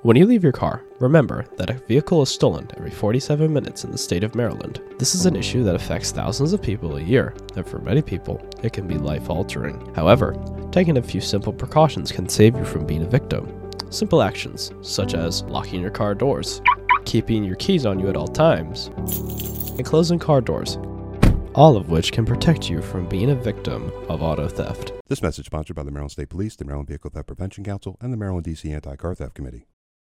When you leave your car, remember that a vehicle is stolen every 47 minutes in the state of Maryland. This is an issue that affects thousands of people a year, and for many people, it can be life-altering. However, taking a few simple precautions can save you from being a victim. Simple actions, such as locking your car doors, keeping your keys on you at all times, and closing car doors, all of which can protect you from being a victim of auto theft. This message sponsored by the Maryland State Police, the Maryland Vehicle Theft Prevention Council, and the Maryland D.C. Anti-Car Theft Committee.